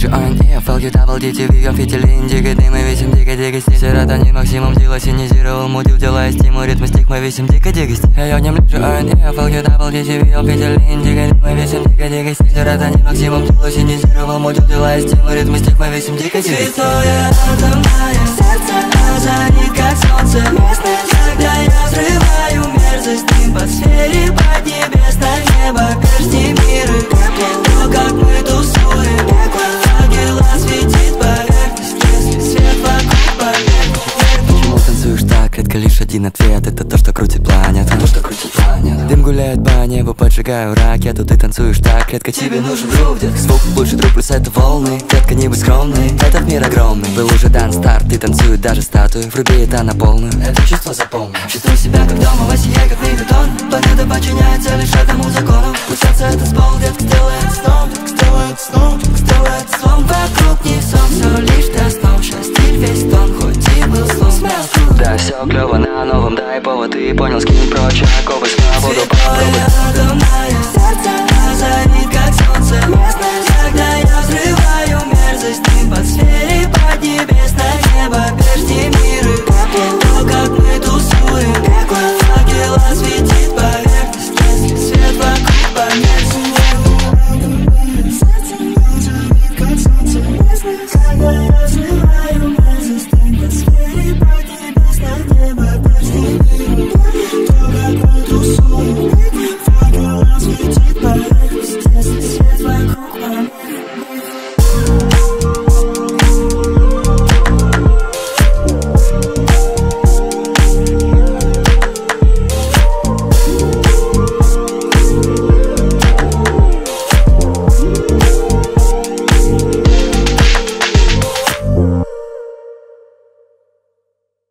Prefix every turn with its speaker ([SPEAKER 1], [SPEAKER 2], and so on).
[SPEAKER 1] лежу АНИ, фалки, дабл, DTV, конфетти, индиго, дымы, весим, дико-дикости. Серотонин, максимум, дилосинизировал, мудил, дела, стимул, ритмы, стих, мы весим, дико-дикости. Я в нем лежу АНИ, фалки, дабл, DTV, конфетти, индиго, дымы, весим, дико-дикости. Серотонин, максимум, дилосинизировал, мудил, дела, стимул, ритмы, стих, мы весим, дико-дикости.
[SPEAKER 2] Святое атомное сердце озарит, как солнце местность, когда я взрываю мерзость. Дым по сфере поднебесное небо, каждый мир и тепло. То, как мы тусуем, пекло, ангела светит поверхность, если свет вокруг поверхность.
[SPEAKER 1] Почему танцуешь так редко? Лишь один ответ, это то, что крутит планету. Дым гуляет по небу, поджигаю ракету. Ты танцуешь так редко, тебе нужен друг, детка. Звук больше друг, плюс это волны. Детка, не будь скромной, этот мир огромный. Был уже дан старт, и танцует даже статуи. Вруби это на полную, это чувство запомни.
[SPEAKER 2] Чувствую себя как дома, во сияй как мегатон. Планета подчиняется лишь этому закону. Пусть сердце это ствол, детка, сделает сном. Сделает сном, сделает сон. Вокруг не сон, все лишь для снов. Стиль весь тон, хоть и был слом.
[SPEAKER 1] Да, все клево на новом, дай повод, ты понял, скинь прочь оковы, свободу попробуй.